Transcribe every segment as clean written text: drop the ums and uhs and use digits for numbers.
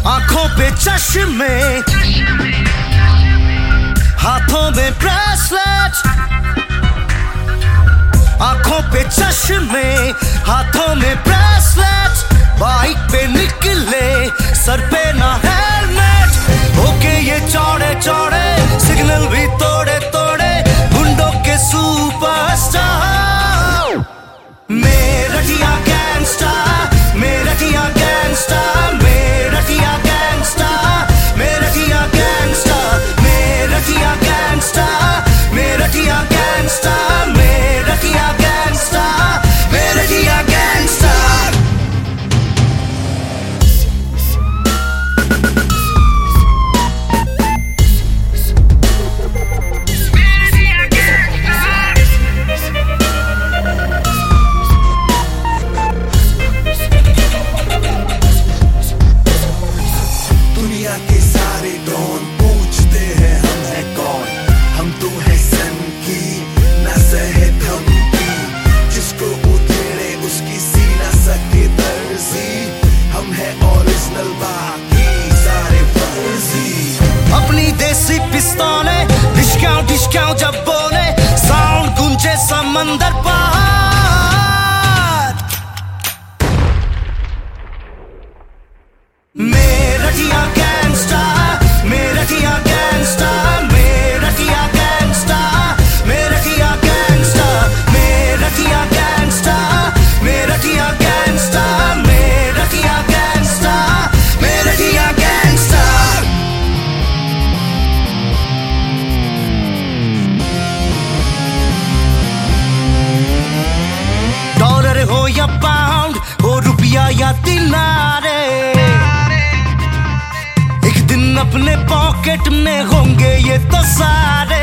आंखों पे चश्मे, हाथों में ब्रेसलेट, आंखों पे चश्मे, हाथों में ब्रेसलेट, बाइक पे निकले, सर पे ना हेलमेट, होके ये चौड़े चौड़े, सिग्नल भी तोड़े तोड़े, गुंडों के सुपरस्टार। मेरठिया गैंगस्टर, मेरठिया गैंगस्टर, मेरठिया गैंगस्टर, मेरठिया गैंगस्टर, मेरठिया गैंगस्टर, मेरठिया गैंगस्टर, मेरठिया गैंगस्टर, मेरठिया गैंगस्टर। दुनिया के सारे डॉन पूछते हैं हम हैं कौन, हम तो है सन की न सहे धमकी, जिसको उधेड़े उसकी सीना सके दर्जी, हम है ओरिजिनल बाकी सारे फर्जी। अपनी देसी पिस्तौले डिस्काउंट जब बोले, साउंड गूंजे समंदर पार। मेरठिया गैंगस्टर, मेरठिया गैंगस्टर, मेरठिया गैंगस्टर, मेरठिया गैंगस्टर, मेरठिया गैंगस्टर, मेरठिया गैंगस्टर, मेरठिया गैंगस्टर, मेरठिया गैंगस्टर। डॉलर हो या पाउंड हो, रुपया या दिनारे, एक दिन अपने पॉकेट में होंगे ये तो सारे।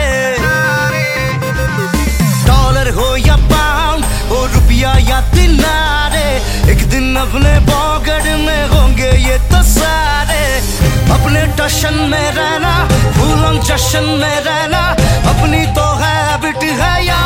डॉलर हो या पाउंड हो, रुपया या दिनारे, एक दिन अपने पॉकेट में होंगे ये तो सारे। अपने टशन में रहना, फूलन जशन में रहना, अपनी तो हैबिट है यार।